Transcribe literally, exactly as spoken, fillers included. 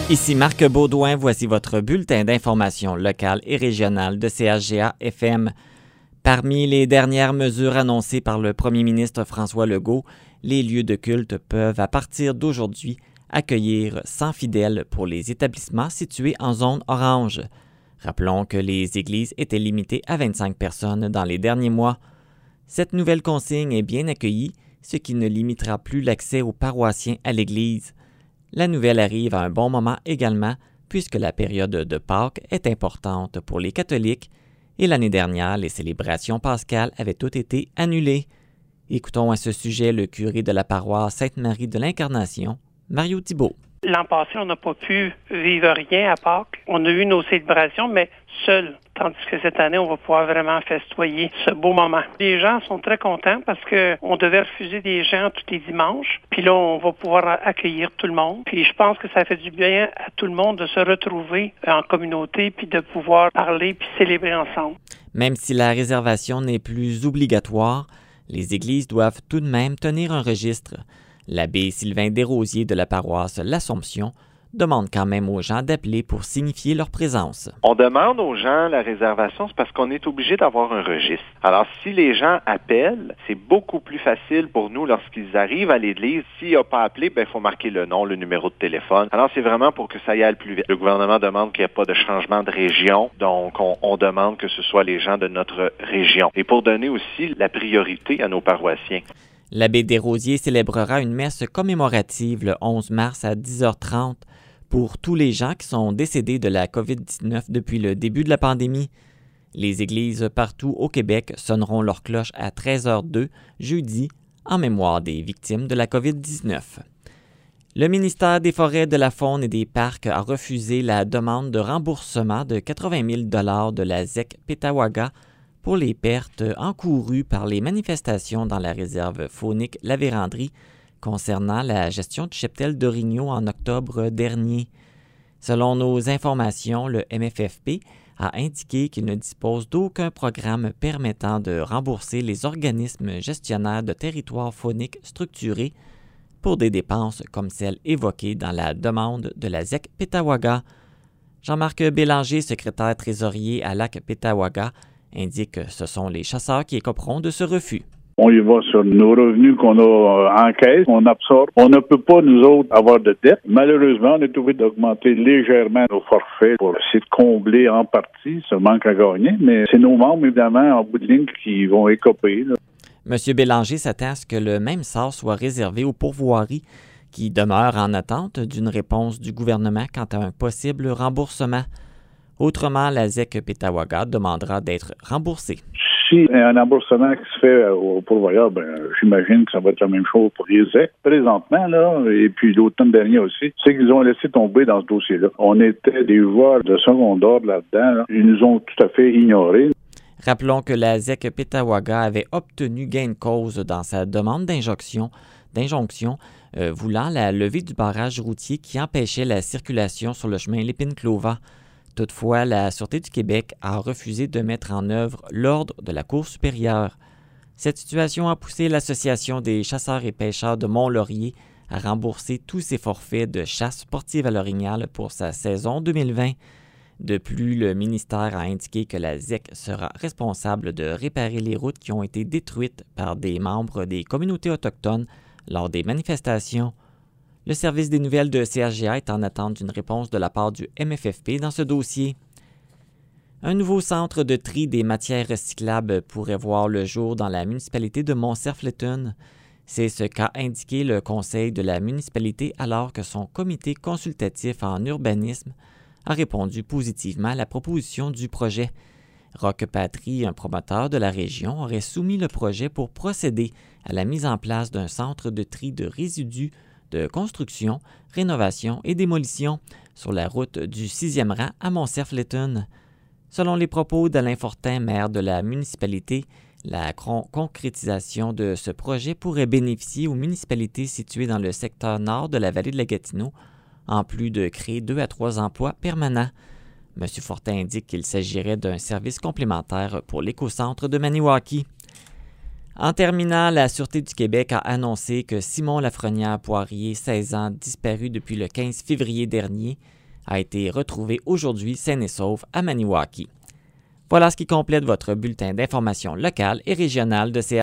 Ici Marc Baudouin, voici votre bulletin d'information locale et régionale de C H G A F M. Parmi les dernières mesures annoncées par le premier ministre François Legault, les lieux de culte peuvent, à partir d'aujourd'hui, accueillir cent fidèles pour les établissements situés en zone orange. Rappelons que les églises étaient limitées à vingt-cinq personnes dans les derniers mois. Cette nouvelle consigne est bien accueillie, ce qui ne limitera plus l'accès aux paroissiens à l'église. La nouvelle arrive à un bon moment également, puisque la période de Pâques est importante pour les catholiques et l'année dernière, les célébrations pascales avaient toutes été annulées. Écoutons à ce sujet le curé de la paroisse Sainte-Marie de l'Incarnation, Mario Thibault. L'an passé, on n'a pas pu vivre rien à Pâques. On a eu nos célébrations, mais seuls. Tandis que cette année, on va pouvoir vraiment festoyer ce beau moment. Les gens sont très contents parce qu'on devait refuser des gens tous les dimanches. Puis là, on va pouvoir accueillir tout le monde. Puis je pense que ça fait du bien à tout le monde de se retrouver en communauté puis de pouvoir parler puis célébrer ensemble. Même si la réservation n'est plus obligatoire, les églises doivent tout de même tenir un registre. L'abbé Sylvain Desrosiers de la paroisse L'Assomption demande quand même aux gens d'appeler pour signifier leur présence. On demande aux gens la réservation, c'est parce qu'on est obligé d'avoir un registre. Alors, si les gens appellent, c'est beaucoup plus facile pour nous lorsqu'ils arrivent à l'église. S'il n'a pas appelé, ben, il faut marquer le nom, le numéro de téléphone. Alors, c'est vraiment pour que ça y aille plus vite. Le gouvernement demande qu'il n'y ait pas de changement de région, donc on, on demande que ce soit les gens de notre région. Et pour donner aussi la priorité à nos paroissiens. L'abbé Desrosiers célébrera une messe commémorative le onze mars à dix heures trente pour tous les gens qui sont décédés de la covid dix-neuf depuis le début de la pandémie. Les églises partout au Québec sonneront leur cloche à treize heures deux jeudi en mémoire des victimes de la covid dix-neuf. Le ministère des Forêts, de la Faune et des Parcs a refusé la demande de remboursement de quatre-vingt mille dollars de la Z E C Petawaga pour les pertes encourues par les manifestations dans la réserve faunique La Vérandrie concernant la gestion du cheptel d'orignaux en octobre dernier. Selon nos informations, le M F F P a indiqué qu'il ne dispose d'aucun programme permettant de rembourser les organismes gestionnaires de territoires fauniques structurés pour des dépenses comme celles évoquées dans la demande de la Z E C Petawaga. Jean-Marc Bélanger, secrétaire trésorier à Lac Petawaga, indique que ce sont les chasseurs qui écoperont de ce refus. On y va sur nos revenus qu'on a en caisse, on absorbe. On ne peut pas, nous autres, avoir de dette. Malheureusement, on est obligé d'augmenter légèrement nos forfaits pour essayer de combler en partie ce manque à gagner, mais c'est nos membres, évidemment, en bout de ligne, qui vont écoper. Là. M. Bélanger s'attend à ce que le même sort soit réservé aux pourvoiries qui demeurent en attente d'une réponse du gouvernement quant à un possible remboursement. Autrement, la Z E C Petawaga demandera d'être remboursée. Si un remboursement qui se fait au pourvoyeur, ben, j'imagine que ça va être la même chose pour les Z E C présentement, là, et puis l'automne dernier aussi, c'est qu'ils ont laissé tomber dans ce dossier-là. On était des joueurs de second ordre là-dedans, là. Ils nous ont tout à fait ignorés. Rappelons que la Z E C Petawaga avait obtenu gain de cause dans sa demande d'injonction, d'injonction euh, voulant la levée du barrage routier qui empêchait la circulation sur le chemin Lépine-Clova. Toutefois, la Sûreté du Québec a refusé de mettre en œuvre l'ordre de la Cour supérieure. Cette situation a poussé l'Association des chasseurs et pêcheurs de Mont-Laurier à rembourser tous ses forfaits de chasse sportive à l'orignal pour sa saison deux mille vingt. De plus, le ministère a indiqué que la Z E C sera responsable de réparer les routes qui ont été détruites par des membres des communautés autochtones lors des manifestations. Le service des nouvelles de C H G A est en attente d'une réponse de la part du M F F P dans ce dossier. Un nouveau centre de tri des matières recyclables pourrait voir le jour dans la municipalité de Mont-Cerf-Letton. C'est ce qu'a indiqué le conseil de la municipalité alors que son comité consultatif en urbanisme a répondu positivement à la proposition du projet. Roch Patry, un promoteur de la région, aurait soumis le projet pour procéder à la mise en place d'un centre de tri de résidus de construction, rénovation et démolition sur la route du sixième rang à Mont-Cerf-Letton. Selon les propos d'Alain Fortin, maire de la municipalité, la concrétisation de ce projet pourrait bénéficier aux municipalités situées dans le secteur nord de la vallée de la Gatineau, en plus de créer deux à trois emplois permanents. M. Fortin indique qu'il s'agirait d'un service complémentaire pour l'écocentre de Maniwaki. En terminant, la Sûreté du Québec a annoncé que Simon Lafrenière-Poirier, seize ans, disparu depuis le quinze février dernier, a été retrouvé aujourd'hui sain et sauf à Maniwaki. Voilà ce qui complète votre bulletin d'information locale et régionale de C